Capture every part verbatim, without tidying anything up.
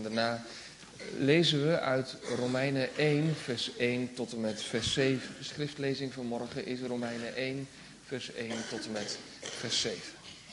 En daarna lezen we uit Romeinen één, vers één tot en met vers zeven. De schriftlezing van morgen is Romeinen één, vers één tot en met vers zeven.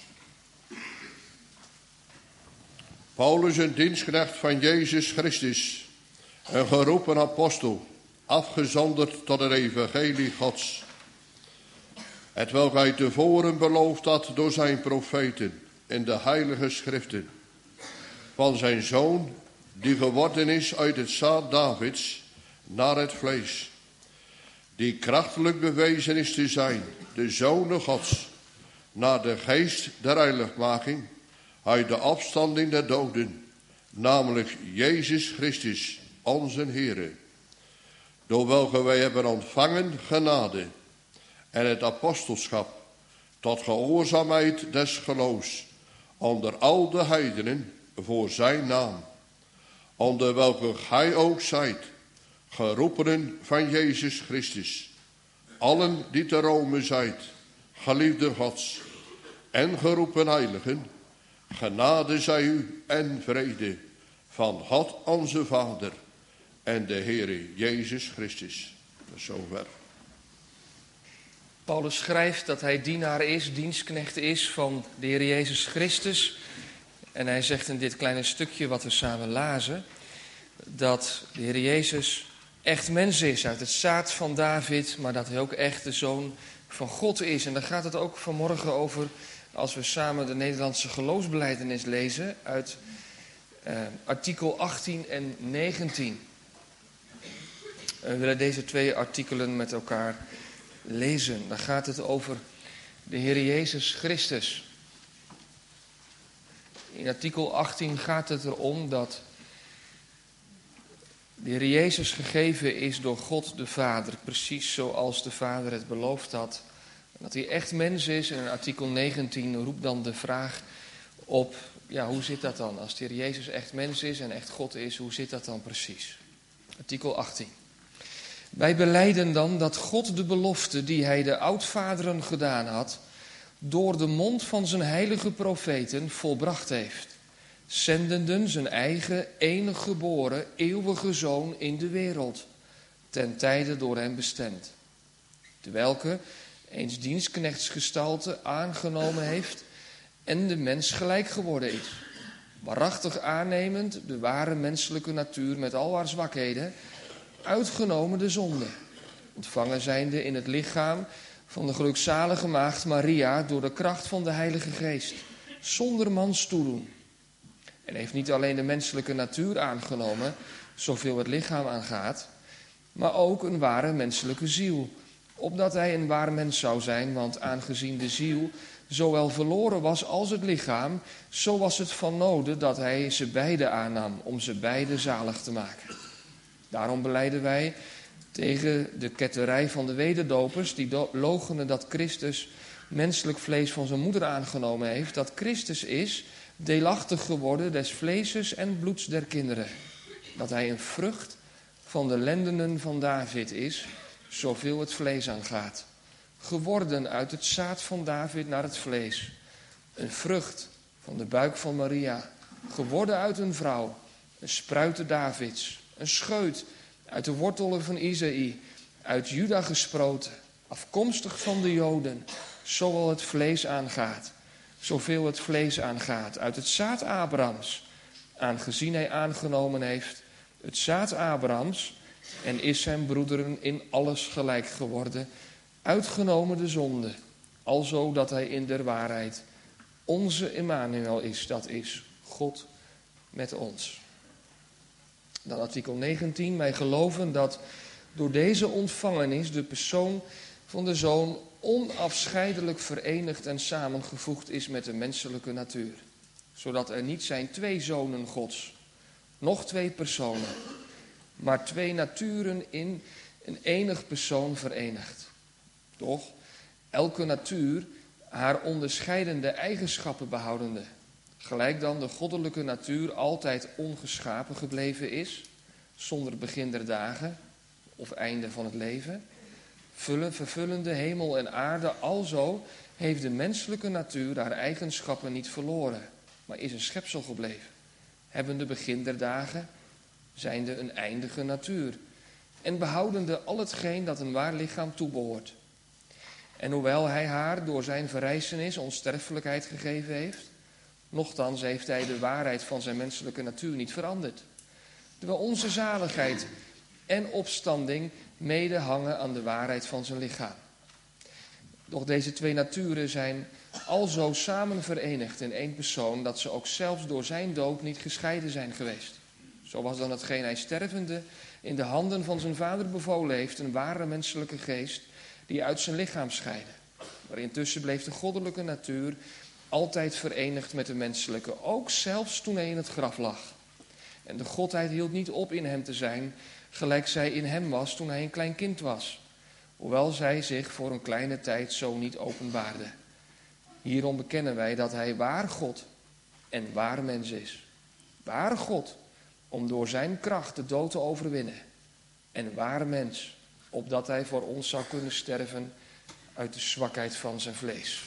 Paulus, een dienstknecht van Jezus Christus, een geroepen apostel, afgezonderd tot het evangelie Gods, hetwelk hij tevoren beloofd had door zijn profeten in de heilige schriften, van zijn zoon, die geworden is uit het zaad Davids, naar het vlees, die krachtelijk bewezen is te zijn, de Zoon Gods, naar de geest der heiligmaking, uit de opstanding der doden, namelijk Jezus Christus, onze Heere, door welke wij hebben ontvangen genade en het apostelschap tot gehoorzaamheid des geloofs onder al de heidenen voor zijn naam, onder welke gij ook zijt, geroepenen van Jezus Christus, allen die te Rome zijt, geliefde Gods en geroepen heiligen, genade zij u en vrede van God onze Vader en de Heere Jezus Christus. Tot zover. Paulus schrijft dat hij dienaar is, dienstknecht is van de Heer Jezus Christus. En hij zegt in dit kleine stukje wat we samen lazen, dat de Heer Jezus echt mens is uit het zaad van David, maar dat hij ook echt de Zoon van God is. En daar gaat het ook vanmorgen over als we samen de Nederlandse geloofsbelijdenis lezen uit eh, artikel achttien en negentien. We willen deze twee artikelen met elkaar lezen. Dan gaat het over de Heer Jezus Christus. In artikel achttien gaat het erom dat de Heer Jezus gegeven is door God de Vader, precies zoals de Vader het beloofd had. Dat hij echt mens is. En in artikel negentien roept dan de vraag op, ja, hoe zit dat dan? Als de Heer Jezus echt mens is en echt God is, hoe zit dat dan precies? Artikel achttien. Wij belijden dan dat God de belofte die hij de oudvaderen gedaan had, door de mond van zijn heilige profeten volbracht heeft, zendenden zijn eigen enige geboren eeuwige Zoon in de wereld, ten tijde door hem bestemd, terwelke eens dienstknechtsgestalte aangenomen heeft en de mens gelijk geworden is, waarachtig aannemend de ware menselijke natuur met al haar zwakheden, uitgenomen de zonde, ontvangen zijnde in het lichaam van de gelukzalige maagd Maria door de kracht van de Heilige Geest, zonder mans toedoen. En heeft niet alleen de menselijke natuur aangenomen, zoveel het lichaam aangaat, maar ook een ware menselijke ziel, opdat hij een waar mens zou zijn, want aangezien de ziel zowel verloren was als het lichaam, zo was het van noden dat hij ze beide aannam, om ze beide zalig te maken. Daarom belijden wij tegen de ketterij van de wederdopers, die loochenen dat Christus menselijk vlees van zijn moeder aangenomen heeft, dat Christus is deelachtig geworden des vleeses en bloeds der kinderen, dat hij een vrucht van de lendenen van David is, zoveel het vlees aangaat, geworden uit het zaad van David naar het vlees, een vrucht van de buik van Maria, geworden uit een vrouw, een spruite Davids, een scheut uit de wortelen van Isaïe, uit Juda gesproten, afkomstig van de Joden, zowel het vlees aangaat, zoveel het vlees aangaat, uit het zaad Abrahams, aangezien hij aangenomen heeft het zaad Abrahams en is zijn broederen in alles gelijk geworden, uitgenomen de zonde, alzo dat hij in der waarheid onze Emmanuel is, dat is God met ons. Dan artikel negentien, wij geloven dat door deze ontvangenis de persoon van de Zoon onafscheidelijk verenigd en samengevoegd is met de menselijke natuur. Zodat er niet zijn twee zonen Gods, nog twee personen, maar twee naturen in een enig persoon verenigd. Toch, elke natuur haar onderscheidende eigenschappen behoudende. Gelijk dan de goddelijke natuur altijd ongeschapen gebleven is, zonder begin der dagen of einde van het leven, vullen, vervullende hemel en aarde, alzo heeft de menselijke natuur haar eigenschappen niet verloren, maar is een schepsel gebleven. hebbende begin der dagen, zijnde een eindige natuur, en behoudende al hetgeen dat een waar lichaam toebehoort. En hoewel hij haar door zijn verrijzenis onsterfelijkheid gegeven heeft, nochtans heeft hij de waarheid van zijn menselijke natuur niet veranderd. Terwijl onze zaligheid en opstanding mede hangen aan de waarheid van zijn lichaam. Doch deze twee naturen zijn alzo samen verenigd in één persoon, dat ze ook zelfs door zijn dood niet gescheiden zijn geweest. Zo was dan hetgeen hij stervende in de handen van zijn vader bevolen heeft, een ware menselijke geest die uit zijn lichaam scheidde. Maar intussen bleef de goddelijke natuur altijd verenigd met de menselijke, ook zelfs toen hij in het graf lag. En de godheid hield niet op in hem te zijn, gelijk zij in hem was toen hij een klein kind was, hoewel zij zich voor een kleine tijd zo niet openbaarde. Hierom bekennen wij dat hij waar God en waar mens is. Waar God, om door zijn kracht de dood te overwinnen. En waar mens, opdat hij voor ons zou kunnen sterven uit de zwakheid van zijn vlees.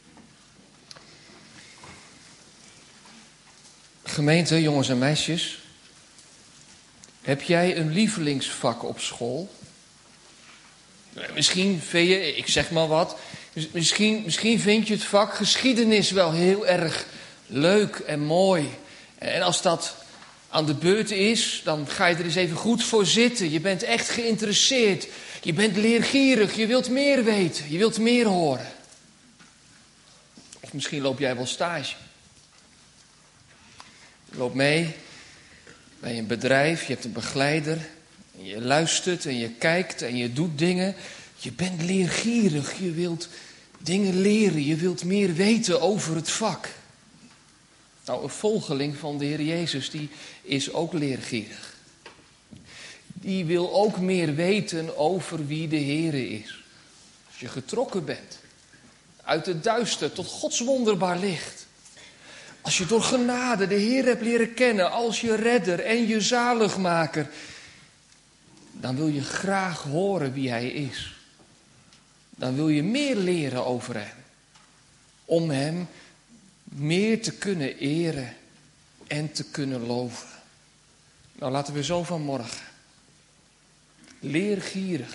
Gemeente, jongens en meisjes, heb jij een lievelingsvak op school? Misschien vind je, ik zeg maar wat, misschien, misschien vind je het vak geschiedenis wel heel erg leuk en mooi. En als dat aan de beurt is, dan ga je er eens even goed voor zitten. Je bent echt geïnteresseerd. Je bent leergierig. Je wilt meer weten. Je wilt meer horen. Of misschien loop jij wel stage. Je loopt mee bij een bedrijf. Je hebt een begeleider. En je luistert en je kijkt en je doet dingen. Je bent leergierig. Je wilt dingen leren. Je wilt meer weten over het vak. Nou, een volgeling van de Heer Jezus, die is ook leergierig. Die wil ook meer weten over wie de Heer is. Als je getrokken bent uit het duister tot Gods wonderbaar licht. Als je door genade de Heer hebt leren kennen als je redder en je zaligmaker, dan wil je graag horen wie Hij is. Dan wil je meer leren over Hem. Om Hem meer te kunnen eren en te kunnen loven. Nou, laten we zo vanmorgen leergierig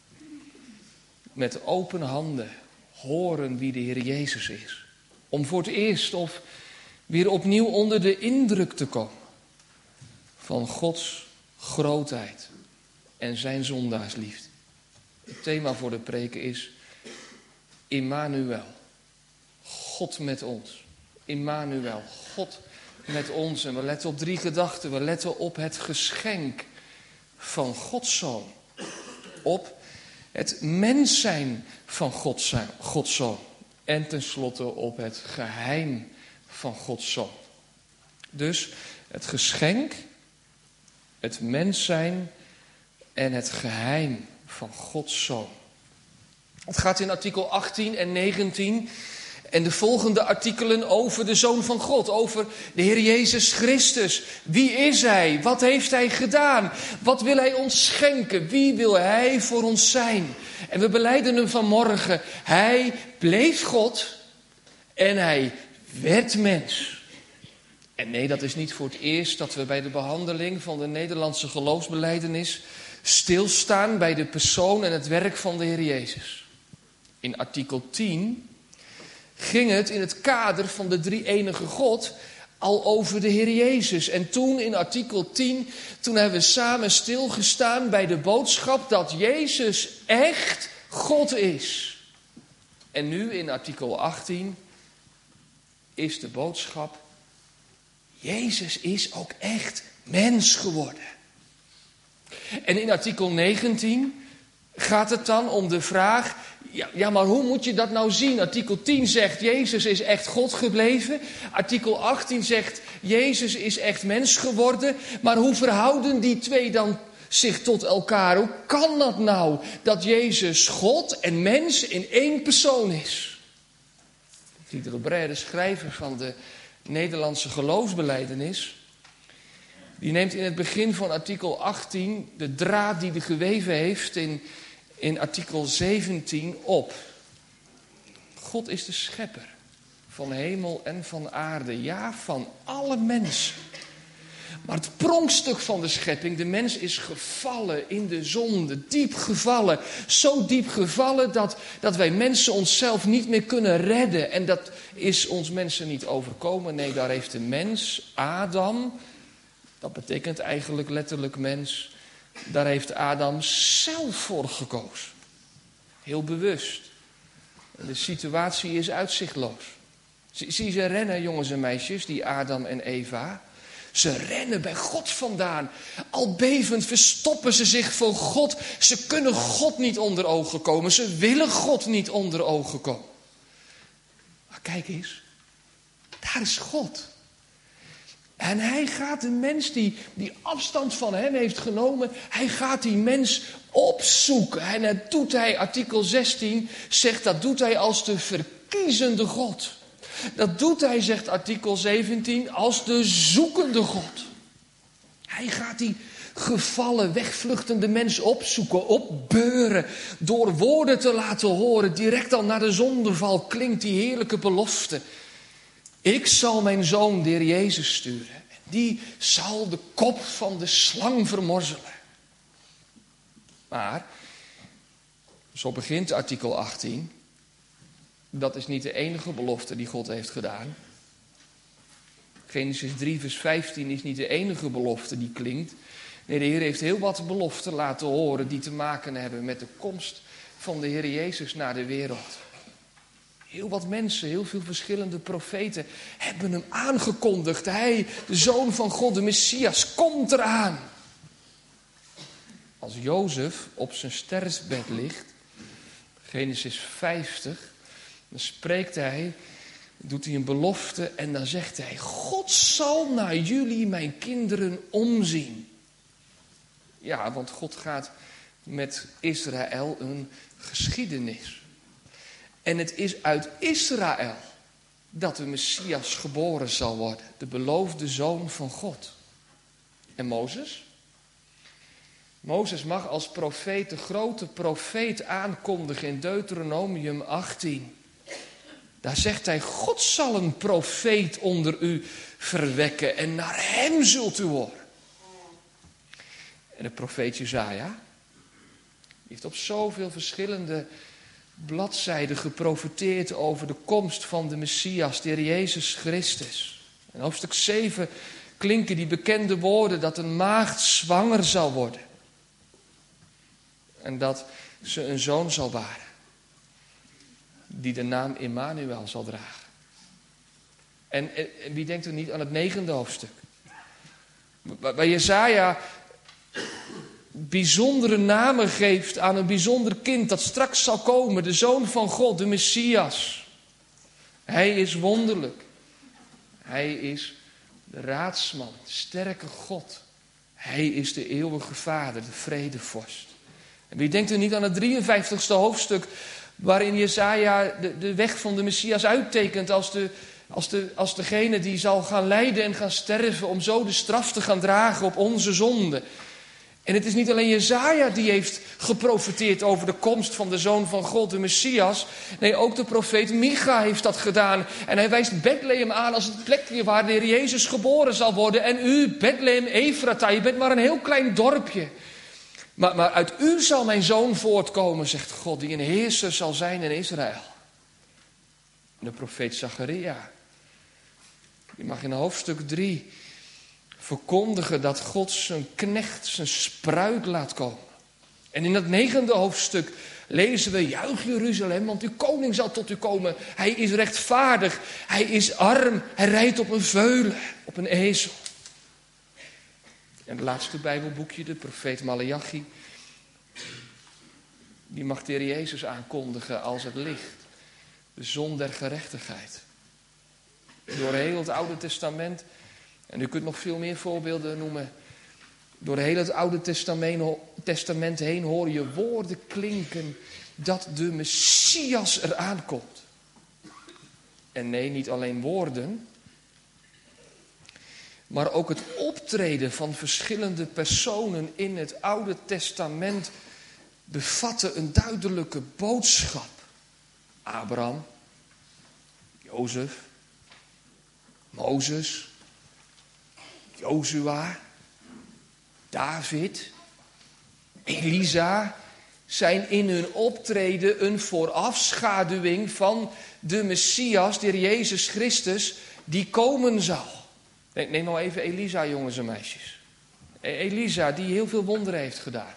met open handen horen wie de Heer Jezus is. Om voor het eerst of weer opnieuw onder de indruk te komen van Gods grootheid en zijn zondaarsliefde. Het thema voor de preken is Immanuel, God met ons. Immanuel, God met ons. En we letten op drie gedachten. We letten op het geschenk van Gods Zoon. Op het mens zijn van Gods, zijn, Gods Zoon. En tenslotte op het geheim van Gods Zoon. Dus het geschenk, het mens zijn en het geheim van Gods Zoon. Het gaat in artikel achttien en negentien... en de volgende artikelen over de Zoon van God, over de Heer Jezus Christus. Wie is Hij? Wat heeft Hij gedaan? Wat wil Hij ons schenken? Wie wil Hij voor ons zijn? En we belijden Hem vanmorgen. Hij bleef God en Hij werd mens. En nee, dat is niet voor het eerst dat we bij de behandeling van de Nederlandse geloofsbelijdenis stilstaan bij de persoon en het werk van de Heer Jezus. In artikel tien ging het in het kader van de drie-enige God al over de Heer Jezus. En toen in artikel tien, toen hebben we samen stilgestaan bij de boodschap dat Jezus echt God is. En nu in artikel achttien is de boodschap, Jezus is ook echt mens geworden. En in artikel negentien gaat het dan om de vraag, Ja, ja, maar hoe moet je dat nou zien? Artikel tien zegt, Jezus is echt God gebleven. Artikel achttien zegt, Jezus is echt mens geworden. Maar hoe verhouden die twee dan zich tot elkaar? Hoe kan dat nou, dat Jezus God en mens in één persoon is? Die de schrijver van de Nederlandse geloofsbelijdenis, die neemt in het begin van artikel achttien de draad die hij geweven heeft in... in artikel zeventien op. God is de schepper van hemel en van aarde. Ja, van alle mensen. Maar het pronkstuk van de schepping, de mens is gevallen in de zonde, diep gevallen. Zo diep gevallen dat, dat wij mensen onszelf niet meer kunnen redden. En dat is ons mensen niet overkomen. Nee, daar heeft de mens, Adam, dat betekent eigenlijk letterlijk mens, daar heeft Adam zelf voor gekozen. Heel bewust. En de situatie is uitzichtloos. Zie ze rennen, jongens en meisjes, die Adam en Eva. Ze rennen bij God vandaan. Al bevend verstoppen ze zich voor God. Ze kunnen God niet onder ogen komen. Ze willen God niet onder ogen komen. Maar kijk eens. Daar is God. En hij gaat de mens die, die afstand van hem heeft genomen. Hij gaat die mens opzoeken. En dat doet hij, artikel zestien zegt, dat doet hij als de verkiezende God. Dat doet hij, zegt artikel zeventien, als de zoekende God. Hij gaat die gevallen, wegvluchtende mens opzoeken, opbeuren, door woorden te laten horen. Direct al na de zondeval klinkt die heerlijke belofte. Ik zal mijn zoon, de Heer Jezus, sturen. Die zal de kop van de slang vermorzelen. Maar, zo begint artikel achttien... Dat is niet de enige belofte die God heeft gedaan. Genesis drie vers vijftien is niet de enige belofte die klinkt. Nee, de Heer heeft heel wat beloften laten horen die te maken hebben met de komst van de Heer Jezus naar de wereld. Heel wat mensen, heel veel verschillende profeten hebben hem aangekondigd. Hij, de Zoon van God, de Messias, komt eraan. Als Jozef op zijn sterfbed ligt, Genesis vijftig... Dan spreekt hij, doet hij een belofte en dan zegt hij: God zal naar jullie, mijn kinderen, omzien. Ja, want God gaat met Israël een geschiedenis. En het is uit Israël dat de Messias geboren zal worden. De beloofde zoon van God. En Mozes? Mozes mag als profeet de grote profeet aankondigen in Deuteronomium achttien. Daar zegt hij: God zal een profeet onder u verwekken en naar hem zult u horen. En de profeet Jesaja heeft op zoveel verschillende bladzijden geprofeteerd over de komst van de Messias, de Heer Jezus Christus. In hoofdstuk zeven klinken die bekende woorden dat een maagd zwanger zal worden. En dat ze een zoon zal baren, die de naam Immanuel zal dragen. En, en, en wie denkt er niet aan het negende hoofdstuk? Waar Jesaja bijzondere namen geeft aan een bijzonder kind dat straks zal komen. De Zoon van God, de Messias. Hij is wonderlijk. Hij is de raadsman, de sterke God. Hij is de eeuwige Vader, de vredevorst. En wie denkt er niet aan het drieënvijftigste hoofdstuk, waarin Jesaja de, de weg van de Messias uittekent als, de, als, de, als degene die zal gaan lijden en gaan sterven om zo de straf te gaan dragen op onze zonde. En het is niet alleen Jesaja die heeft geprofeteerd over de komst van de Zoon van God, de Messias. Nee, ook de profeet Micha heeft dat gedaan. En hij wijst Bethlehem aan als het plekje waar de Heer Jezus geboren zal worden. En u, Bethlehem Efrata, je bent maar een heel klein dorpje. Maar, maar uit u zal mijn zoon voortkomen, zegt God, die een heerser zal zijn in Israël. De profeet Zacharia, die mag in hoofdstuk drie verkondigen dat God zijn knecht, zijn spruit laat komen. En in dat negende hoofdstuk lezen we: juich Jeruzalem, want uw koning zal tot u komen. Hij is rechtvaardig, hij is arm, hij rijdt op een veulen, op een ezel. En het laatste Bijbelboekje, de profeet Maleachi, die mag de Heer Jezus aankondigen als het licht, de zon der gerechtigheid. Door heel het Oude Testament, en u kunt nog veel meer voorbeelden noemen, door heel het Oude Testament, Testament heen hoor je woorden klinken dat de Messias eraan komt. En nee, niet alleen woorden, maar ook het optreden van verschillende personen in het Oude Testament bevatten een duidelijke boodschap. Abraham, Jozef, Mozes, Jozua, David, Elisa zijn in hun optreden een voorafschaduwing van de Messias, de Heer Jezus Christus, die komen zal. Neem nou even Elisa, jongens en meisjes. Elisa, die heel veel wonderen heeft gedaan.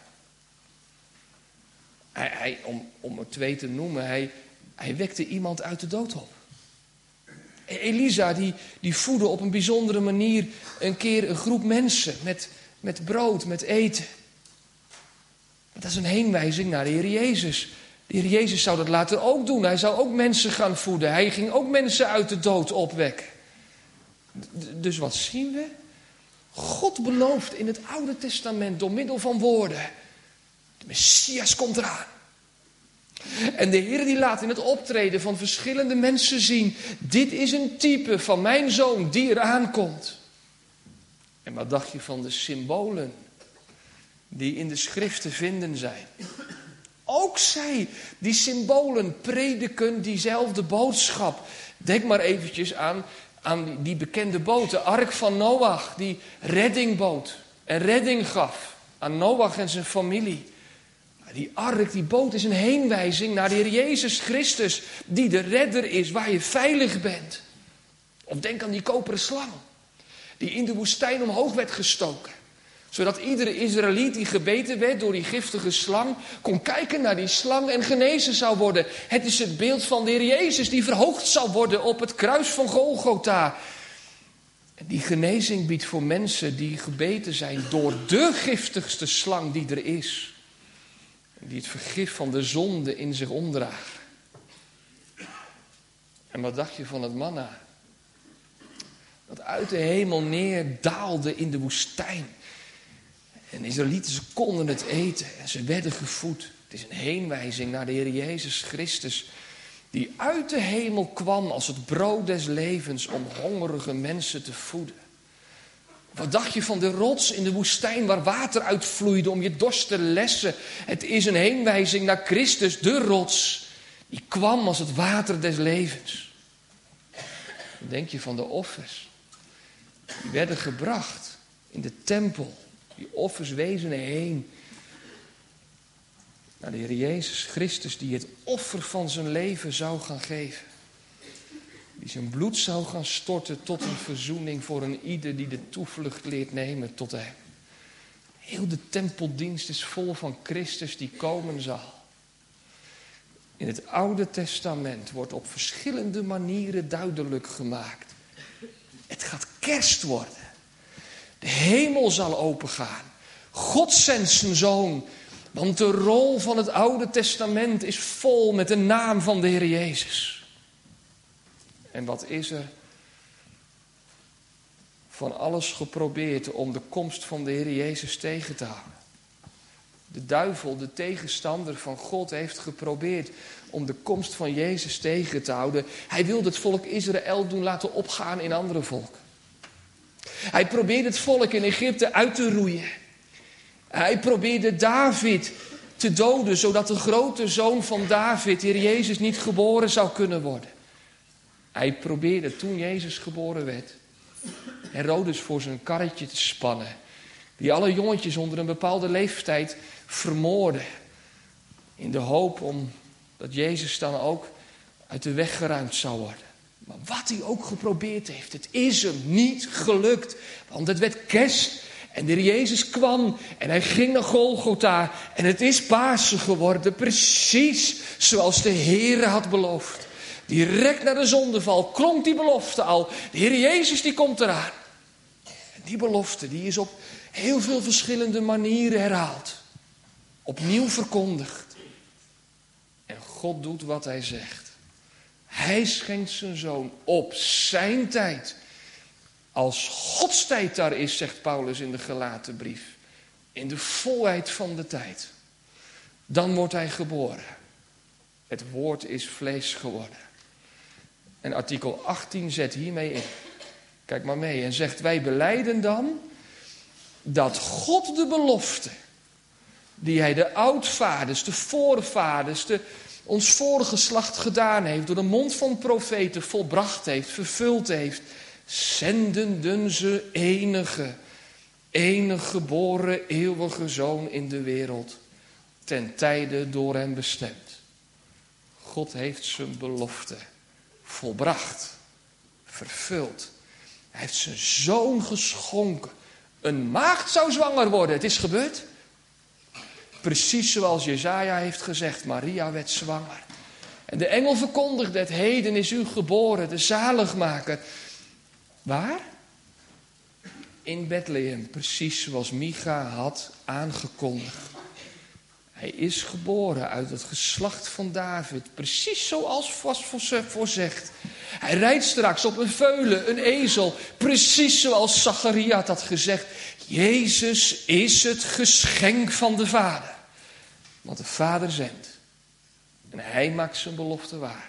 Hij, hij, om, om er twee te noemen, hij, hij wekte iemand uit de dood op. Elisa, die, die voedde op een bijzondere manier een keer een groep mensen met, met brood, met eten. Dat is een heenwijzing naar de Heer Jezus. De Heer Jezus zou dat later ook doen. Hij zou ook mensen gaan voeden. Hij ging ook mensen uit de dood opwekken. Dus wat zien we? God belooft in het Oude Testament door middel van woorden. De Messias komt eraan. En de Heer die laat in het optreden van verschillende mensen zien. Dit is een type van mijn zoon die eraan komt. En wat dacht je van de symbolen die in de schrift te vinden zijn? Ook zij, die symbolen, prediken diezelfde boodschap. Denk maar eventjes aan, aan die, die bekende boot, de ark van Noach, die redding bood en redding gaf aan Noach en zijn familie. Die ark, die boot is een heenwijzing naar de Heer Jezus Christus, die de redder is, waar je veilig bent. Of denk aan die koperen slang, die in de woestijn omhoog werd gestoken. Zodat iedere Israëliet die gebeten werd door die giftige slang, kon kijken naar die slang en genezen zou worden. Het is het beeld van de Heer Jezus die verhoogd zal worden op het kruis van Golgotha. En die genezing biedt voor mensen die gebeten zijn door de giftigste slang die er is. Die het vergif van de zonde in zich omdraagt. En wat dacht je van het manna? Dat uit de hemel neerdaalde in de woestijn. En de Israëlieten, ze konden het eten en ze werden gevoed. Het is een heenwijzing naar de Heer Jezus Christus, die uit de hemel kwam als het brood des levens om hongerige mensen te voeden. Wat dacht je van de rots in de woestijn waar water uitvloeide om je dorst te lessen? Het is een heenwijzing naar Christus, de rots, die kwam als het water des levens. Wat denk je van de offers? Die werden gebracht in de tempel. Die offers wezen heen naar de Heer Jezus Christus, die het offer van zijn leven zou gaan geven. Die zijn bloed zou gaan storten tot een verzoening voor een ieder die de toevlucht leert nemen tot hem. Heel de tempeldienst is vol van Christus die komen zal. In het Oude Testament wordt op verschillende manieren duidelijk gemaakt. Het gaat kerst worden. De hemel zal opengaan. God zendt zijn zoon. Want de rol van het Oude Testament is vol met de naam van de Heer Jezus. En wat is er van alles geprobeerd om de komst van de Heer Jezus tegen te houden? De duivel, de tegenstander van God, heeft geprobeerd om de komst van Jezus tegen te houden. Hij wilde het volk Israël doen laten opgaan in andere volken. Hij probeerde het volk in Egypte uit te roeien. Hij probeerde David te doden, zodat de grote zoon van David, de Heer Jezus, niet geboren zou kunnen worden. Hij probeerde toen Jezus geboren werd, Herodes voor zijn karretje te spannen, die alle jongetjes onder een bepaalde leeftijd vermoordde, in de hoop om dat Jezus dan ook uit de weg geruimd zou worden. Maar wat hij ook geprobeerd heeft, het is hem niet gelukt. Want het werd kerst en de Heer Jezus kwam en hij ging naar Golgotha. En het is Pasen geworden, precies zoals de Heer had beloofd. Direct na de zondeval klonk die belofte al. De Heer Jezus die komt eraan. En die belofte die is op heel veel verschillende manieren herhaald. Opnieuw verkondigd. En God doet wat hij zegt. Hij schenkt zijn zoon op zijn tijd. Als Gods tijd daar is, zegt Paulus in de Galatenbrief. In de volheid van de tijd. Dan wordt hij geboren. Het woord is vlees geworden. En artikel achttien zet hiermee in. Kijk maar mee. En zegt, wij belijden dan dat God de belofte die hij de oudvaders, de voorvaders, de, ons vorige geslacht gedaan heeft, door de mond van profeten volbracht heeft, vervuld heeft. zendenden ze enige, enige geboren eeuwige zoon in de wereld, ten tijde door hem bestemd. God heeft zijn belofte volbracht, vervuld. Hij heeft zijn zoon geschonken. Een maagd zou zwanger worden. Het is gebeurd. Precies zoals Jesaja heeft gezegd. Maria werd zwanger. En de engel verkondigde het. Heden is u geboren, de zaligmaker. Waar? In Bethlehem. Precies zoals Micha had aangekondigd. Hij is geboren uit het geslacht van David. Precies zoals was voorzegd. Hij rijdt straks op een veulen, een ezel. Precies zoals Zacharia had gezegd. Jezus is het geschenk van de Vader. Want de Vader zendt. En hij maakt zijn belofte waar.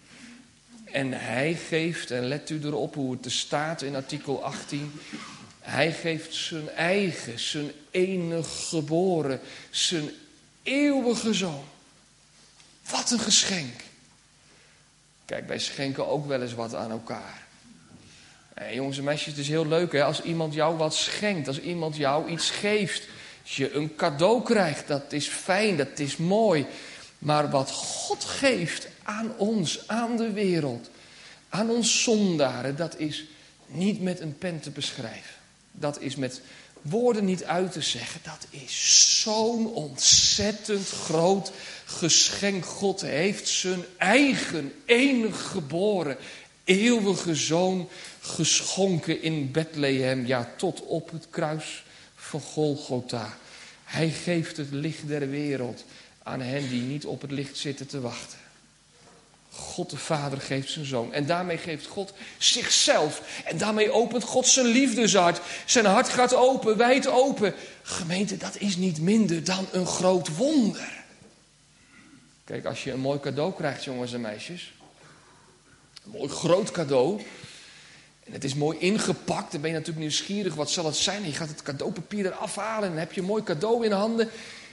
En hij geeft, en let u erop hoe het er staat in artikel achttien. Hij geeft zijn eigen, zijn enig geboren, zijn eeuwige zoon. Wat een geschenk. Kijk, wij schenken ook wel eens wat aan elkaar. Hey, jongens en meisjes, het is heel leuk hè, als iemand jou wat schenkt. Als iemand jou iets geeft. Als je een cadeau krijgt, dat is fijn, dat is mooi. Maar wat God geeft aan ons, aan de wereld, aan ons zondaren, dat is niet met een pen te beschrijven. Dat is met woorden niet uit te zeggen. Dat is zo'n ontzettend groot geschenk. God heeft zijn eigen, enig geboren, eeuwige zoon geschonken in Bethlehem. Ja, tot op het kruis van Golgotha. Hij geeft het licht der wereld aan hen die niet op het licht zitten te wachten. God de Vader geeft zijn zoon. En daarmee geeft God zichzelf. En daarmee opent God zijn liefdeshart. Zijn hart gaat open, wijd open. Gemeente, dat is niet minder dan een groot wonder. Kijk, als je een mooi cadeau krijgt, jongens en meisjes. Een mooi groot cadeau. En het is mooi ingepakt. Dan ben je natuurlijk nieuwsgierig. Wat zal het zijn? En je gaat het cadeaupapier eraf halen. En dan heb je een mooi cadeau in handen.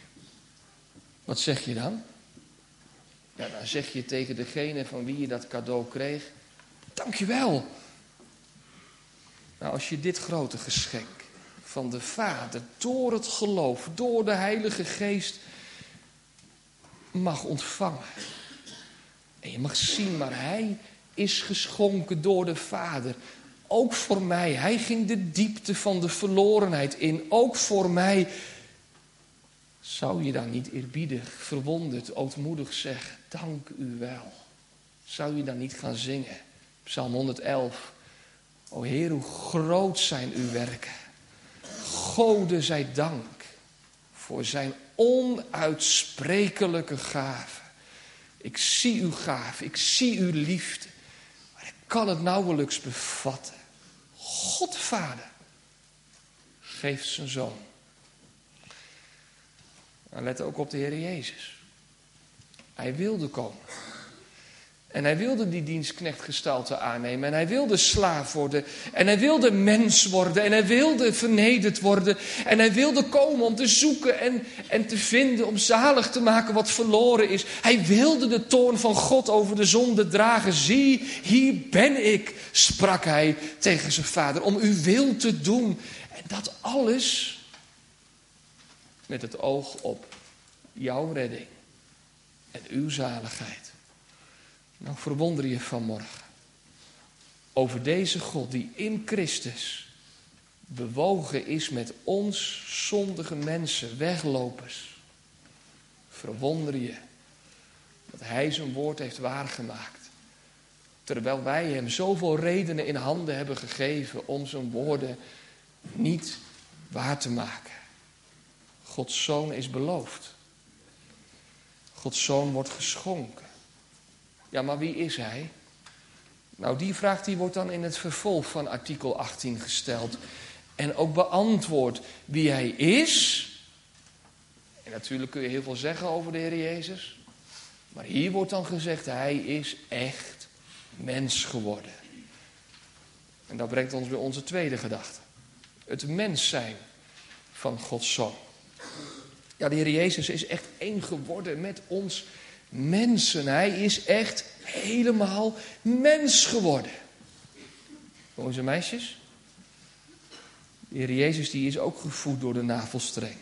Wat zeg je dan? Ja, dan zeg je tegen degene van wie je dat cadeau kreeg. Dankjewel. Nou, als je dit grote geschenk van de Vader door het geloof, door de Heilige Geest mag ontvangen. En je mag zien, maar hij is geschonken door de Vader. Ook voor mij. Hij ging de diepte van de verlorenheid in. Ook voor mij. Zou je dan niet eerbiedig, verwonderd, ootmoedig zeggen, dank u wel. Zou je dan niet gaan zingen? Psalm honderdelf. O Heer, hoe groot zijn uw werken. Gode zij dank voor zijn onuitsprekelijke gave. Ik zie uw gave, ik zie uw liefde. Maar ik kan het nauwelijks bevatten. God Vader geeft zijn zoon. Nou, let ook op de Heer Jezus. Hij wilde komen. En hij wilde die dienstknechtgestalte aannemen. En hij wilde slaaf worden. En hij wilde mens worden. En hij wilde vernederd worden. En hij wilde komen om te zoeken en, en te vinden. Om zalig te maken wat verloren is. Hij wilde de toorn van God over de zonde dragen. Zie, hier ben ik, sprak hij tegen zijn vader. Om uw wil te doen. En dat alles met het oog op jouw redding. En uw zaligheid. Nou, verwonder je vanmorgen over deze God die in Christus bewogen is met ons zondige mensen, weglopers. Verwonder je dat hij zijn woord heeft waargemaakt. Terwijl wij hem zoveel redenen in handen hebben gegeven om zijn woorden niet waar te maken. Gods zoon is beloofd. Gods zoon wordt geschonken. Ja, maar wie is hij? Nou, die vraag die wordt dan in het vervolg van artikel achttien gesteld. En ook beantwoord wie hij is. En natuurlijk kun je heel veel zeggen over de Heer Jezus. Maar hier wordt dan gezegd, hij is echt mens geworden. En dat brengt ons bij onze tweede gedachte. Het mens zijn van Gods zoon. Ja, de Heer Jezus is echt één geworden met ons mensen. Hij is echt helemaal mens geworden. Jongens en meisjes, de Heer Jezus die is ook gevoed door de navelstreng.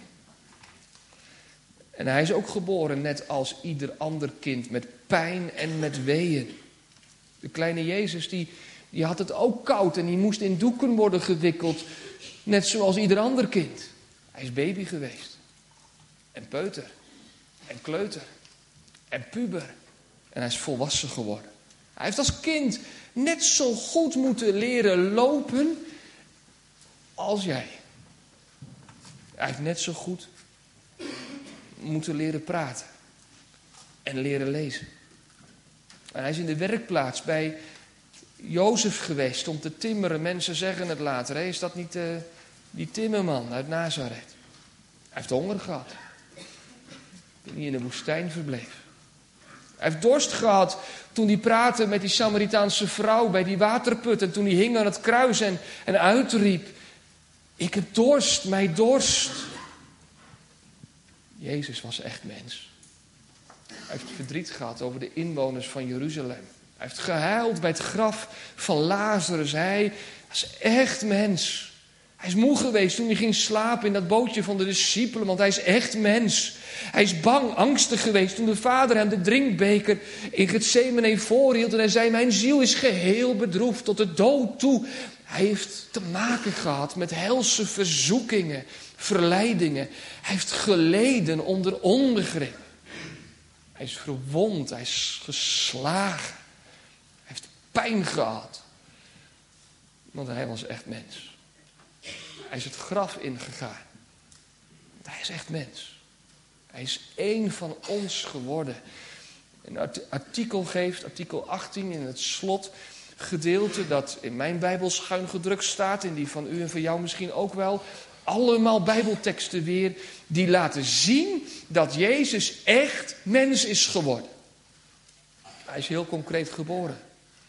En hij is ook geboren net als ieder ander kind, met pijn en met weeën. De kleine Jezus die, die had het ook koud en die moest in doeken worden gewikkeld, net zoals ieder ander kind. Hij is baby geweest. En peuter. En kleuter. En puber. En hij is volwassen geworden. Hij heeft als kind net zo goed moeten leren lopen als jij. Hij heeft net zo goed moeten leren praten. En leren lezen. En hij is in de werkplaats bij Jozef geweest om te timmeren. Mensen zeggen het later. Hé, is dat niet uh, die timmerman uit Nazareth? Hij heeft honger gehad. Toen hij in de woestijn verbleef. Hij heeft dorst gehad toen hij praatte met die Samaritaanse vrouw bij die waterput. En toen hij hing aan het kruis en, en uitriep. Ik heb dorst, mij dorst. Jezus was echt mens. Hij heeft verdriet gehad over de inwoners van Jeruzalem. Hij heeft gehuild bij het graf van Lazarus. Hij was echt mens. Hij is moe geweest toen hij ging slapen in dat bootje van de discipelen, want hij is echt mens. Hij is bang, angstig geweest toen de vader hem de drinkbeker in Getsemane voorhield en hij zei, mijn ziel is geheel bedroefd tot de dood toe. Hij heeft te maken gehad met helse verzoekingen, verleidingen. Hij heeft geleden onder onbegrip. Hij is verwond, hij is geslagen. Hij heeft pijn gehad. Want hij was echt mens. Hij is het graf ingegaan. Want hij is echt mens. Hij is één van ons geworden. Een artikel geeft, artikel achttien in het slotgedeelte, dat in mijn Bijbel schuin gedrukt staat, in die van u en van jou misschien ook wel. Allemaal Bijbelteksten weer die laten zien dat Jezus echt mens is geworden. Hij is heel concreet geboren.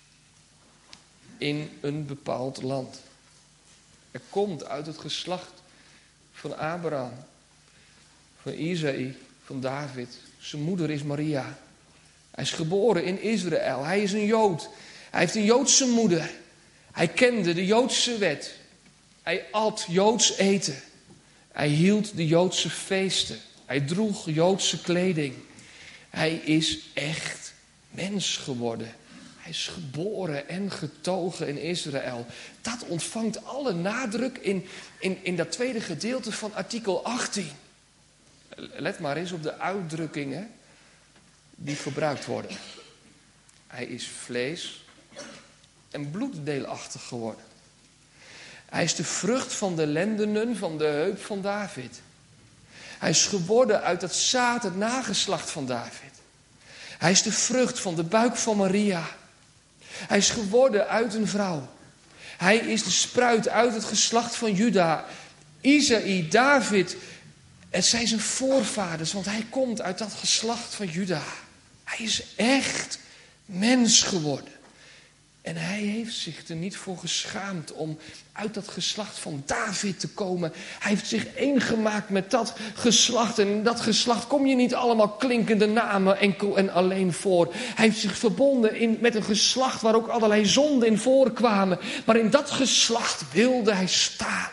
In een bepaald land. Hij komt uit het geslacht van Abraham, van Isaïe, van David. Zijn moeder is Maria. Hij is geboren in Israël. Hij is een Jood. Hij heeft een Joodse moeder. Hij kende de Joodse wet. Hij at Joods eten. Hij hield de Joodse feesten. Hij droeg Joodse kleding. Hij is echt mens geworden. Hij is geboren en getogen in Israël. Dat ontvangt alle nadruk in, in, in dat tweede gedeelte van artikel achttien. Let maar eens op de uitdrukkingen die gebruikt worden. Hij is vlees en bloeddeelachtig geworden. Hij is de vrucht van de lendenen van de heup van David. Hij is geworden uit het zaad, het nageslacht van David. Hij is de vrucht van de buik van Maria. Hij is geworden uit een vrouw. Hij is de spruit uit het geslacht van Juda. Isaïe, David, het zijn zijn voorvaders, want hij komt uit dat geslacht van Juda. Hij is echt mens geworden. En hij heeft zich er niet voor geschaamd om uit dat geslacht van David te komen. Hij heeft zich één gemaakt met dat geslacht. En in dat geslacht kom je niet allemaal klinkende namen enkel en alleen voor. Hij heeft zich verbonden in, met een geslacht waar ook allerlei zonden in voorkwamen. Maar in dat geslacht wilde hij staan.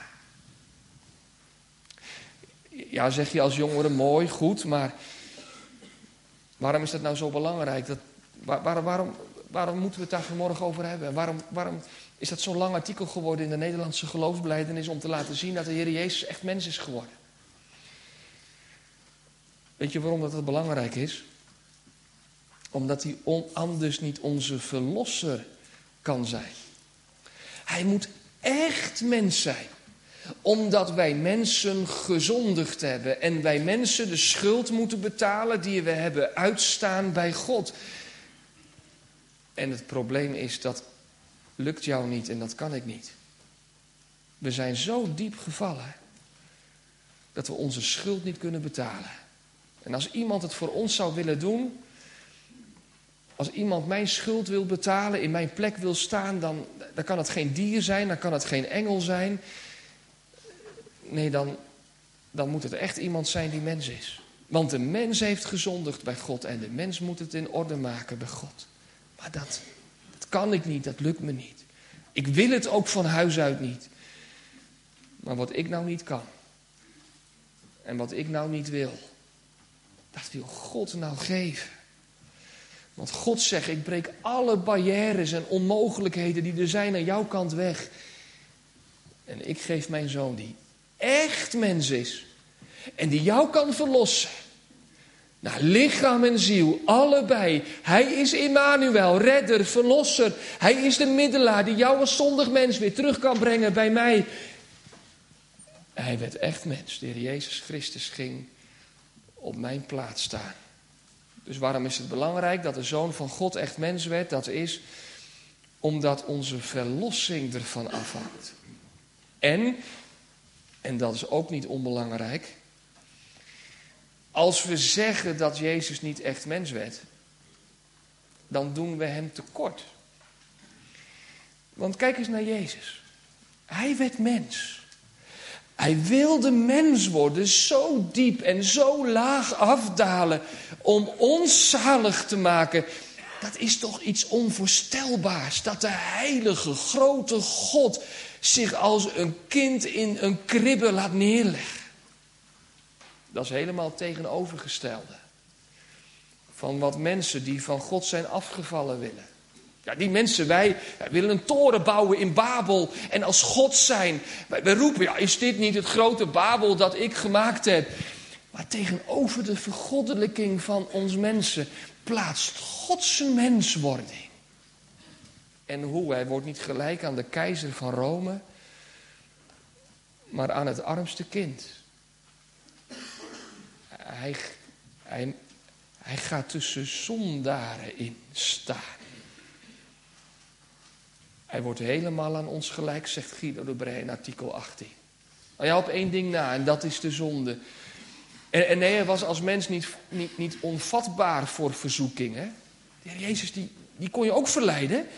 Ja, zeg je als jongere, mooi, goed, maar waarom is dat nou zo belangrijk? Dat, waar, waar, waarom... Waarom moeten we het daar vanmorgen over hebben? Waarom, waarom is dat zo'n lang artikel geworden in de Nederlandse geloofsbelijdenis om te laten zien dat de Heer Jezus echt mens is geworden? Weet je waarom dat, dat belangrijk is? Omdat hij on, anders niet onze verlosser kan zijn. Hij moet echt mens zijn. Omdat wij mensen gezondigd hebben en wij mensen de schuld moeten betalen die we hebben uitstaan bij God. En het probleem is, dat lukt jou niet en dat kan ik niet. We zijn zo diep gevallen dat we onze schuld niet kunnen betalen. En als iemand het voor ons zou willen doen, als iemand mijn schuld wil betalen, in mijn plek wil staan, dan, dan kan het geen dier zijn, dan kan het geen engel zijn. Nee, dan, dan moet het echt iemand zijn die mens is. Want de mens heeft gezondigd bij God en de mens moet het in orde maken bij God. Maar dat, dat kan ik niet, dat lukt me niet. Ik wil het ook van huis uit niet. Maar wat ik nou niet kan. En wat ik nou niet wil. Dat wil God nou geven. Want God zegt, ik breek alle barrières en onmogelijkheden die er zijn aan jouw kant weg. En ik geef mijn zoon die echt mens is. En die jou kan verlossen. Nou, lichaam en ziel, allebei. Hij is Immanuel, redder, verlosser. Hij is de middelaar die jou als zondig mens weer terug kan brengen bij mij. Hij werd echt mens. De Heer Jezus Christus ging op mijn plaats staan. Dus waarom is het belangrijk dat de Zoon van God echt mens werd? Dat is omdat onze verlossing ervan afhangt. En, en dat is ook niet onbelangrijk, als we zeggen dat Jezus niet echt mens werd, dan doen we hem tekort. Want kijk eens naar Jezus. Hij werd mens. Hij wilde mens worden, zo diep en zo laag afdalen om ons zalig te maken. Dat is toch iets onvoorstelbaars, dat de heilige, grote God zich als een kind in een kribbe laat neerleggen. Dat is helemaal het tegenovergestelde van wat mensen die van God zijn afgevallen willen. Ja, die mensen, wij, wij willen een toren bouwen in Babel en als God zijn. Wij, wij roepen, ja, is dit niet het grote Babel dat ik gemaakt heb? Maar tegenover de vergoddelijking van ons mensen plaatst God zijn menswording. En hoe? Hij wordt niet gelijk aan de keizer van Rome, maar aan het armste kind. Hij, hij, hij gaat tussen zondaren in staan. Hij wordt helemaal aan ons gelijk, zegt Guido de Brij in artikel achttien. Nou ja, op één ding na, en dat is de zonde. En, en nee, hij was als mens niet, niet, niet onvatbaar voor verzoekingen. De Heer Jezus, die, die kon je ook verleiden.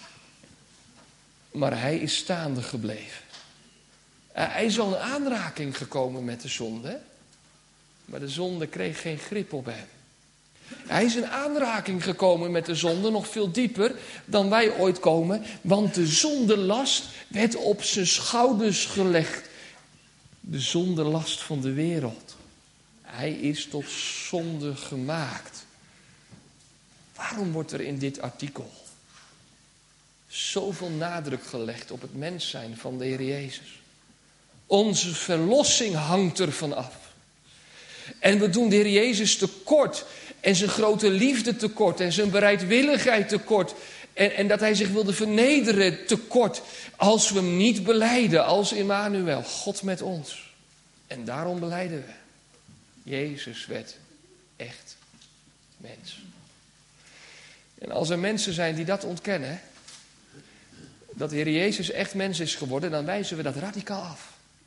Maar hij is staande gebleven. Hij is al in aanraking gekomen met de zonde. Maar de zonde kreeg geen grip op hem. Hij is in aanraking gekomen met de zonde, nog veel dieper dan wij ooit komen. Want de zondelast werd op zijn schouders gelegd. De zondelast van de wereld. Hij is tot zonde gemaakt. Waarom wordt er in dit artikel zoveel nadruk gelegd op het mens zijn van de Heer Jezus? Onze verlossing hangt ervan af. En we doen de Heer Jezus tekort. En zijn grote liefde tekort. En zijn bereidwilligheid tekort. En, en dat hij zich wilde vernederen tekort. Als we hem niet belijden als Immanuel. God met ons. En daarom belijden we. Jezus werd echt mens. En als er mensen zijn die dat ontkennen. Dat de Heer Jezus echt mens is geworden. Dan wijzen we dat radicaal af.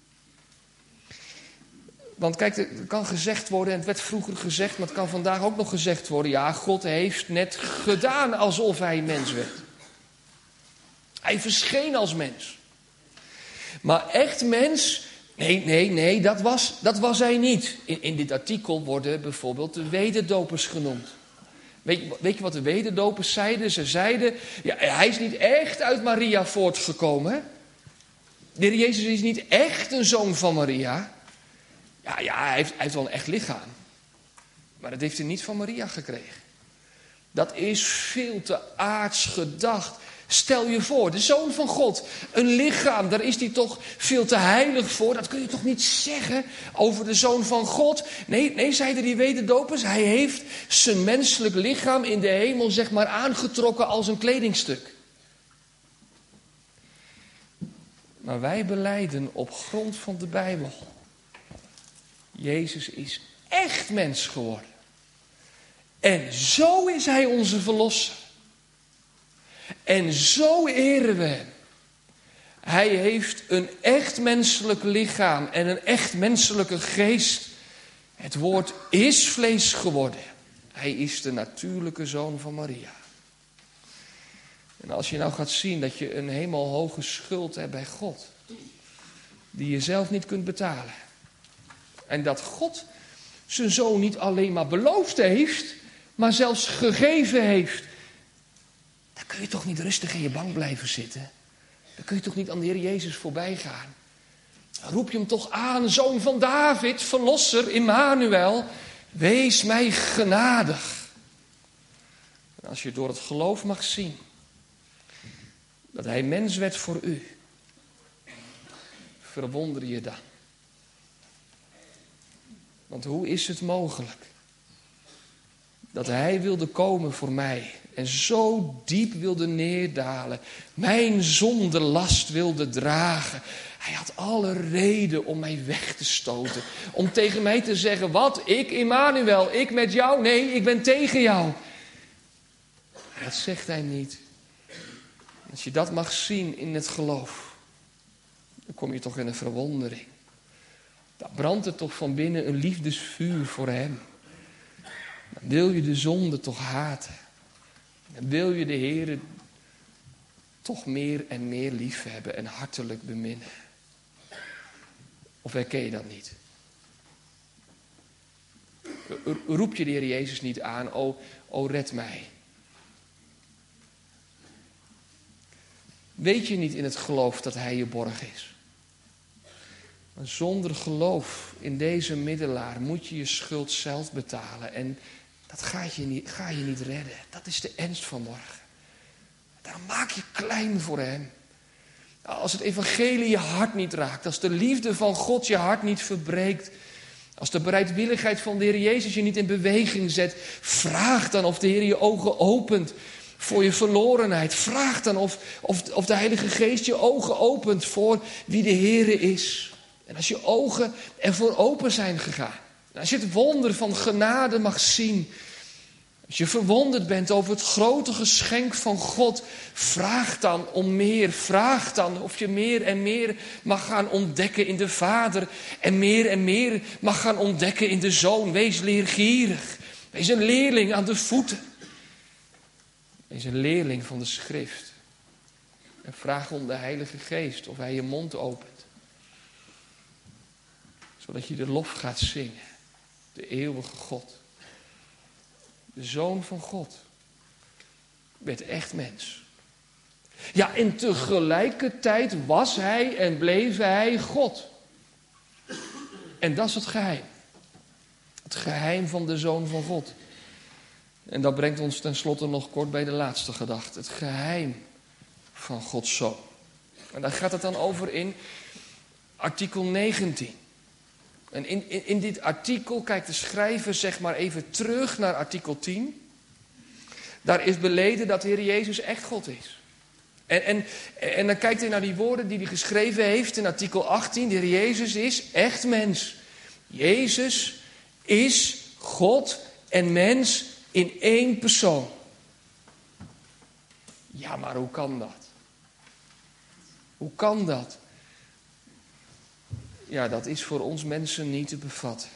Want kijk, er kan gezegd worden, en het werd vroeger gezegd, maar het kan vandaag ook nog gezegd worden. Ja, God heeft net gedaan alsof hij mens werd. Hij verscheen als mens. Maar echt mens, nee, nee, nee, dat was, dat was hij niet. In, in dit artikel worden bijvoorbeeld de wederdopers genoemd. Weet je, weet je wat de wederdopers zeiden? Ze zeiden, ja, hij is niet echt uit Maria voortgekomen. De Heer Jezus is niet echt een zoon van Maria. Ja, ja hij, heeft, hij heeft wel een echt lichaam. Maar dat heeft hij niet van Maria gekregen. Dat is veel te aards gedacht. Stel je voor, de Zoon van God, een lichaam, daar is hij toch veel te heilig voor. Dat kun je toch niet zeggen over de Zoon van God? Nee, nee, zeiden die wederdopers, hij heeft zijn menselijk lichaam in de hemel, zeg maar, aangetrokken als een kledingstuk. Maar wij belijden op grond van de Bijbel. Jezus is echt mens geworden. En zo is hij onze verlosser. En zo eren we hem. Hij heeft een echt menselijk lichaam en een echt menselijke geest. Het woord is vlees geworden. Hij is de natuurlijke zoon van Maria. En als je nou gaat zien dat je een hemelhoge schuld hebt bij God, die je zelf niet kunt betalen. En dat God zijn zoon niet alleen maar beloofd heeft, maar zelfs gegeven heeft. Dan kun je toch niet rustig in je bank blijven zitten. dan kun je toch niet aan de Heer Jezus voorbij gaan. Dan roep je hem toch aan, zoon van David, verlosser, Immanuel, wees mij genadig. En als je door het geloof mag zien dat hij mens werd voor u, verwonder je dan. Want hoe is het mogelijk dat hij wilde komen voor mij en zo diep wilde neerdalen, mijn zondelast wilde dragen. Hij had alle reden om mij weg te stoten, om tegen mij te zeggen, wat, ik, Immanuel, ik met jou? Nee, ik ben tegen jou. Dat zegt hij niet. Als je dat mag zien in het geloof, dan kom je toch in een verwondering. Dan brandt er toch van binnen een liefdesvuur voor hem. Dan wil je de zonde toch haten. Dan wil je de Heer toch meer en meer lief hebben en hartelijk beminnen. Of herken je dat niet? Roep je de Heer Jezus niet aan, o, o red mij. Weet je niet in het geloof dat hij je borg is? Maar zonder geloof in deze middelaar moet je je schuld zelf betalen. En dat gaat je niet, ga je niet redden. Dat is de ernst van morgen. Daarom maak je klein voor hem. Als het evangelie je hart niet raakt. Als de liefde van God je hart niet verbreekt. Als de bereidwilligheid van de Heer Jezus je niet in beweging zet. Vraag dan of de Heer je ogen opent voor je verlorenheid. Vraag dan of, of, of de Heilige Geest je ogen opent voor wie de Heer is. En als je ogen ervoor open zijn gegaan. Als je het wonder van genade mag zien. Als je verwonderd bent over het grote geschenk van God. Vraag dan om meer. Vraag dan of je meer en meer mag gaan ontdekken in de Vader. En meer en meer mag gaan ontdekken in de Zoon. Wees leergierig. Wees een leerling aan de voeten. Wees een leerling van de Schrift. En vraag om de Heilige Geest of hij je mond opent. Zodat je de lof gaat zingen. De eeuwige God. De Zoon van God. Werd echt mens. Ja, en tegelijkertijd was hij en bleef hij God. En dat is het geheim. Het geheim van de Zoon van God. En dat brengt ons tenslotte nog kort bij de laatste gedachte. Het geheim van Gods Zoon. En daar gaat het dan over in artikel negentien. En in, in, in dit artikel kijkt de schrijver zeg maar even terug naar artikel tien. Daar is beleden dat de Heer Jezus echt God is. En, en, en dan kijkt hij naar die woorden die hij geschreven heeft in artikel achttien. De Heer Jezus is echt mens. Jezus is God en mens in één persoon. Ja, maar hoe kan dat? Hoe kan dat? Ja, dat is voor ons mensen niet te bevatten.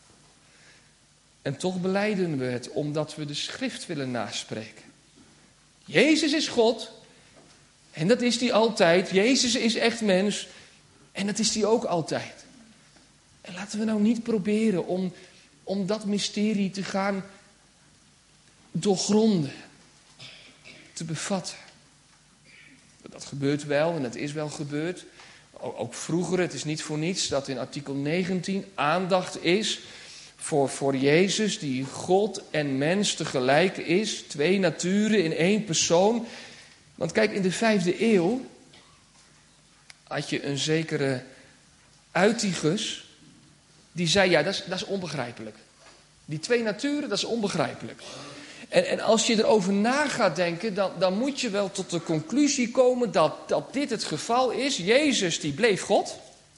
En toch belijden we het, omdat we de schrift willen naspreken. Jezus is God. En dat is hij altijd. Jezus is echt mens. En dat is hij ook altijd. En laten we nou niet proberen om, om dat mysterie te gaan doorgronden. Te bevatten. Dat gebeurt wel en dat is wel gebeurd. Ook vroeger, het is niet voor niets dat in artikel negentien aandacht is voor, voor Jezus, die God en mens tegelijk is. Twee naturen in één persoon. Want kijk, in de vijfde eeuw had je een zekere Eutychus, die zei, ja, dat is, dat is onbegrijpelijk. Die twee naturen, dat is onbegrijpelijk. En, en als je erover na gaat denken, dan, dan moet je wel tot de conclusie komen dat, dat dit het geval is. Jezus die bleef God.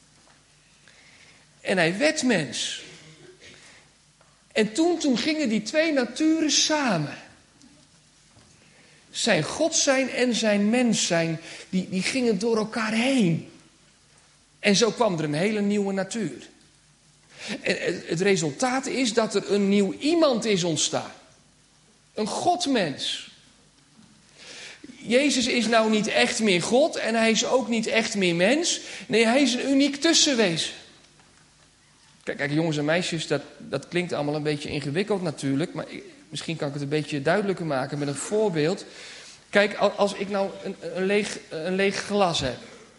En hij werd mens. En toen, toen gingen die twee naturen samen. Zijn God zijn en zijn mens zijn, die, die gingen door elkaar heen. En zo kwam er een hele nieuwe natuur. En het, het resultaat is dat er een nieuw iemand is ontstaan. Een godmens. Jezus is nou niet echt meer God en hij is ook niet echt meer mens. Nee, hij is een uniek tussenwezen. Kijk, kijk jongens en meisjes, dat, dat klinkt allemaal een beetje ingewikkeld natuurlijk. Maar ik, misschien kan ik het een beetje duidelijker maken met een voorbeeld. Kijk, als ik nou een, een, leeg, een leeg glas heb.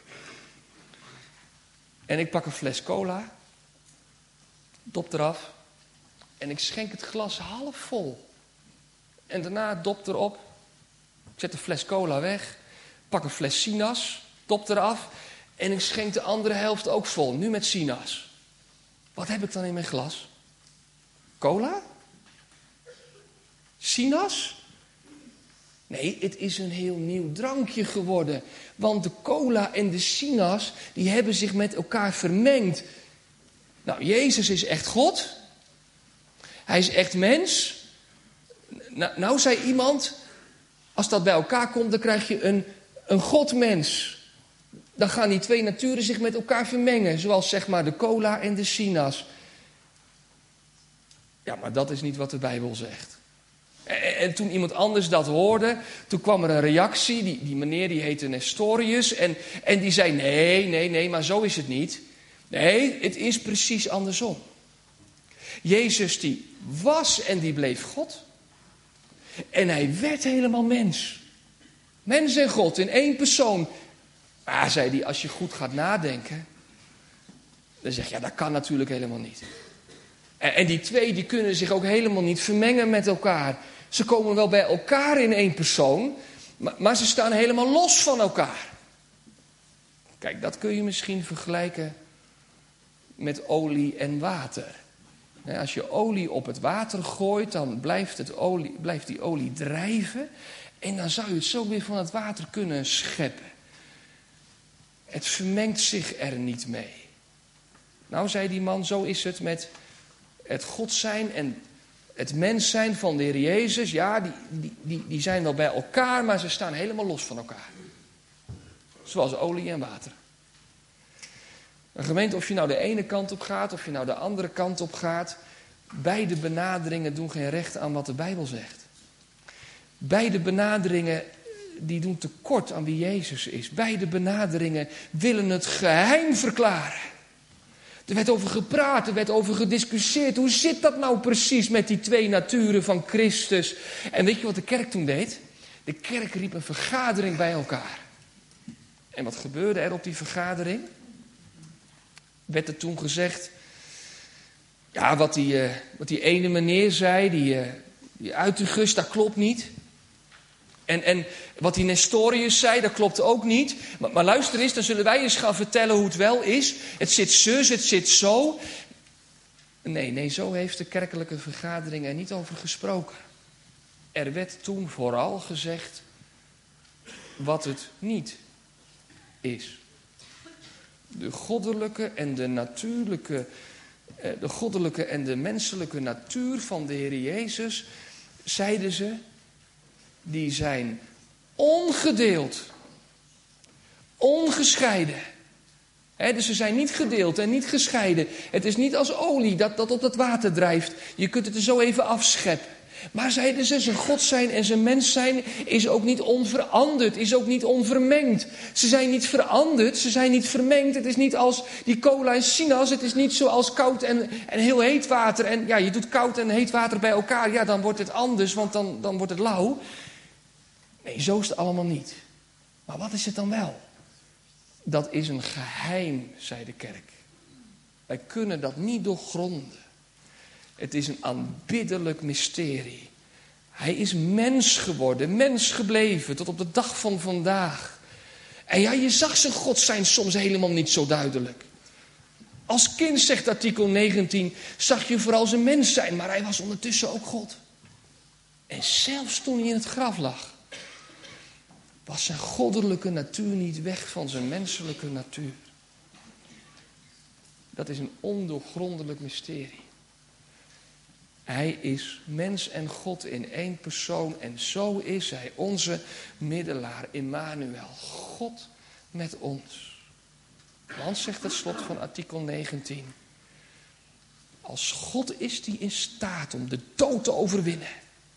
En ik pak een fles cola. Dop eraf. En ik schenk het glas half vol. En daarna dop erop. Ik zet de fles cola weg. Pak een fles sinaas. Dop eraf. En ik schenk de andere helft ook vol. Nu met sinaas. Wat heb ik dan in mijn glas? Cola? Sinaas? Nee, het is een heel nieuw drankje geworden. Want de cola en de sinaas, die hebben zich met elkaar vermengd. Nou, Jezus is echt God. Hij is echt mens. Nou, nou zei iemand, als dat bij elkaar komt, dan krijg je een, een godmens. Dan gaan die twee naturen zich met elkaar vermengen. Zoals zeg maar de cola en de sinaas. Ja, maar dat is niet wat de Bijbel zegt. En, en toen iemand anders dat hoorde, toen kwam er een reactie. Die, die meneer die heette Nestorius. En, en die zei, nee, nee, nee, maar zo is het niet. Nee, het is precies andersom. Jezus die was en die bleef God. En hij werd helemaal mens. Mens en God in één persoon. Maar zei hij, als je goed gaat nadenken, dan zeg je, ja, dat kan natuurlijk helemaal niet. En, en die twee die kunnen zich ook helemaal niet vermengen met elkaar. Ze komen wel bij elkaar in één persoon, maar, maar ze staan helemaal los van elkaar. Kijk, dat kun je misschien vergelijken met olie en water. Als je olie op het water gooit, dan blijft, het olie, blijft die olie drijven. En dan zou je het zo weer van het water kunnen scheppen. Het vermengt zich er niet mee. Nou, zei die man, zo is het met het God zijn en het mens zijn van de Heer Jezus. Ja, die, die, die, die zijn wel bij elkaar, maar ze staan helemaal los van elkaar. Zoals olie en water. Een gemeente, of je nou de ene kant op gaat, of je nou de andere kant op gaat. Beide benaderingen doen geen recht aan wat de Bijbel zegt. Beide benaderingen die doen tekort aan wie Jezus is. Beide benaderingen willen het geheim verklaren. Er werd over gepraat, er werd over gediscussieerd. Hoe zit dat nou precies met die twee naturen van Christus? En weet je wat de kerk toen deed? De kerk riep een vergadering bij elkaar. En wat gebeurde er op die vergadering? Werd er toen gezegd, ja, wat die, uh, wat die ene meneer zei, die, uh, die Uitigus, dat klopt niet. En, en wat die Nestorius zei, dat klopt ook niet. Maar, maar luister eens, dan zullen wij eens gaan vertellen hoe het wel is. Het zit zus, het zit zo. Nee, nee, zo heeft de kerkelijke vergadering er niet over gesproken. Er werd toen vooral gezegd wat het niet is. De goddelijke en de natuurlijke, de goddelijke en de menselijke natuur van de Heer Jezus, zeiden ze, die zijn ongedeeld, ongescheiden. He, dus ze zijn niet gedeeld en niet gescheiden. Het is niet als olie dat, dat op het water drijft. Je kunt het er zo even afscheppen. Maar zeiden ze, zijn God zijn en zijn mens zijn is ook niet onveranderd, is ook niet onvermengd. Ze zijn niet veranderd, ze zijn niet vermengd. Het is niet als die cola en sinaas, het is niet zoals koud en, en heel heet water. En ja, je doet koud en heet water bij elkaar, ja, dan wordt het anders, want dan, dan wordt het lauw. Nee, zo is het allemaal niet. Maar wat is het dan wel? Dat is een geheim, zei de kerk. Wij kunnen dat niet doorgronden. Het is een aanbiddelijk mysterie. Hij is mens geworden, mens gebleven tot op de dag van vandaag. En ja, je zag zijn God zijn soms helemaal niet zo duidelijk. Als kind, zegt artikel negentien, zag je vooral zijn mens zijn, maar hij was ondertussen ook God. En zelfs toen hij in het graf lag, was zijn goddelijke natuur niet weg van zijn menselijke natuur. Dat is een ondoorgrondelijk mysterie. Hij is mens en God in één persoon en zo is hij onze middelaar, Immanuel, God met ons. Want, zegt het slot van artikel negentien, als God is die in staat om de dood te overwinnen.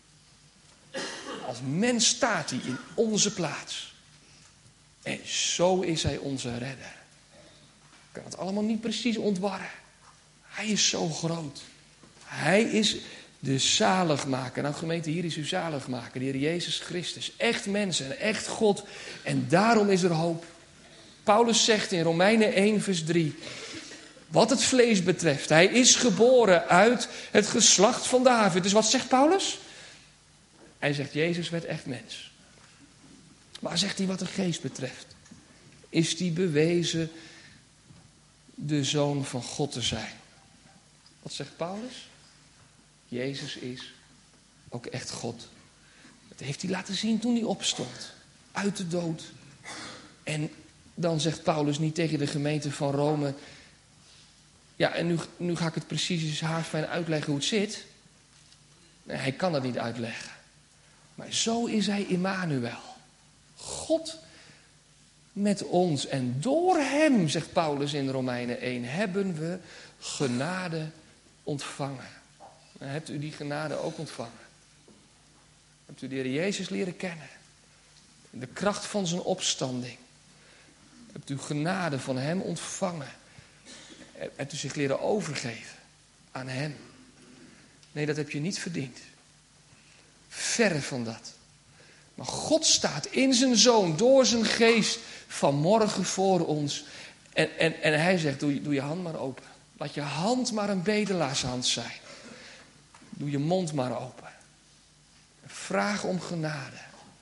Als mens staat hij in onze plaats. En zo is hij onze redder. Ik kan het allemaal niet precies ontwarren. Hij is zo groot. Hij is de zaligmaker. Nou gemeente, hier is uw zaligmaker, de Heer Jezus Christus. Echt mens en echt God. En daarom is er hoop. Paulus zegt in Romeinen één vers drie. Wat het vlees betreft. Hij is geboren uit het geslacht van David. Dus wat zegt Paulus? Hij zegt Jezus werd echt mens. Maar zegt hij wat de geest betreft? Is hij bewezen de zoon van God te zijn? Wat zegt Paulus? Jezus is ook echt God. Dat heeft hij laten zien toen hij opstond. Uit de dood. En dan zegt Paulus niet tegen de gemeente van Rome. Ja, en nu, nu ga ik het precies haarfijn uitleggen hoe het zit. Nee, hij kan het niet uitleggen. Maar zo is hij Immanuel. God met ons. En door hem, zegt Paulus in Romeinen één, hebben we genade ontvangen. En hebt u die genade ook ontvangen? Hebt u de Heer Jezus leren kennen? De kracht van zijn opstanding. Hebt u genade van hem ontvangen? Hebt u zich leren overgeven aan hem? Nee, dat heb je niet verdiend. Verre van dat. Maar God staat in zijn Zoon, door zijn geest, vanmorgen voor ons. En, en, en hij zegt, doe, doe je hand maar open. Laat je hand maar een bedelaarshand zijn. Doe je mond maar open. Vraag om genade.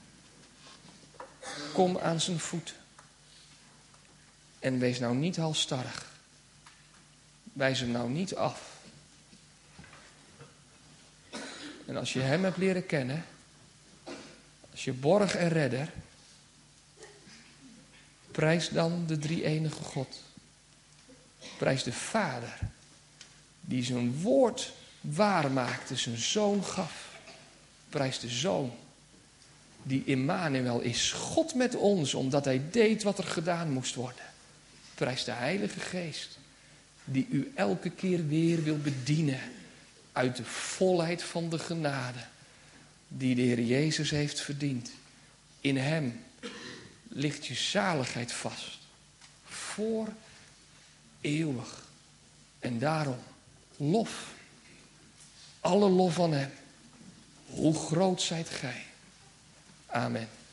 Kom aan zijn voeten. En wees nou niet halsstarrig. Wijs hem nou niet af. En als je hem hebt leren kennen, als je borg en redder, prijs dan de drie-enige God. Prijs de Vader, die zijn woord waar maakte, zijn Zoon gaf. Prijs de Zoon, die Immanuel is, God met ons, omdat hij deed wat er gedaan moest worden. Prijs de Heilige Geest, die u elke keer weer wil bedienen uit de volheid van de genade die de Heer Jezus heeft verdiend. In hem ligt je zaligheid vast, voor eeuwig. En daarom lof, alle lof aan hem. Hoe groot zijt gij? Amen.